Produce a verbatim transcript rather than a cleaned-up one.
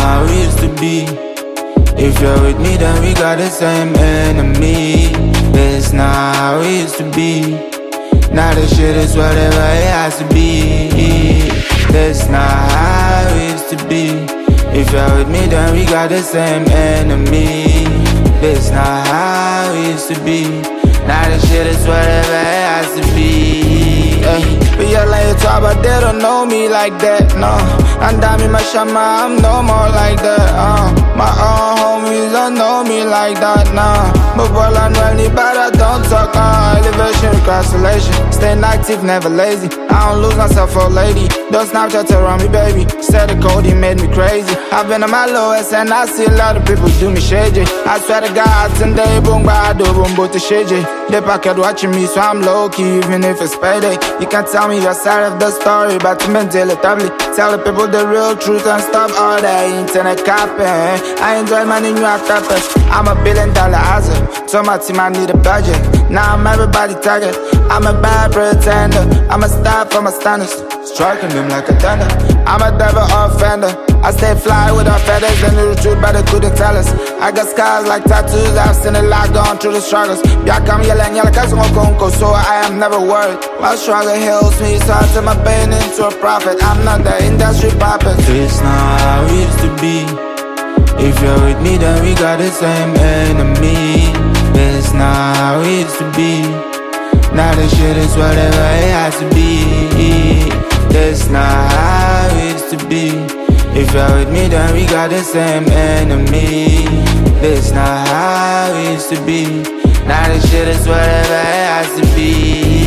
how we used to be. If you're with me, then we got the same enemy. It's not how we used to be. Now this shit is whatever it has to be. That's not how we used to be. If you're with me, then we got the same enemy. That's not how we used to be. Now this shit is whatever it has to be. Ay. But yeah, like you talk, but they don't know me like that, no. And I'm in my shama, I'm no more like that, uh. My own homies don't know me like that, nah. But while I'm really bad, I don't talk, uh. Elevation, constellation, staying active, never lazy. I don't lose myself for a lady. Don't Snapchat around me, baby. Said the code, he made me crazy. I've been on my lowest and I see a lot of people do me shady. I swear to God, today, boom, I do boom, but the shady. They pocket watching me, so I'm low-key, even if it's payday. You can't tell me your side of the story, but to maintain it tablet. Tell the people the real truth and stop all that internet capping. I enjoy my new York rappers. I'm a billion dollar hazard. Told my team I need a budget. Now I'm everybody target. I'm a bad pretender. I'm a star for my standards. Striking them like a thunder. I'm a devil offender. I stay fly with our feathers and the truth, but they couldn't tell us. I got scars like tattoos. I've seen a lot going through the struggles. Yeah, come yelling, yelling, cause I'm gonko, so I am never worried. My struggle heals me, so I turn my pain into a profit. I'm not the industry puppet. It's not how we used to be. If you're with me, then we got the same enemy. It's not how we used to be. Now the shit is whatever it has to be. That's not how it used to be. If you're with me, then we got the same enemy. That's not how it used to be. Now the shit is whatever it has to be.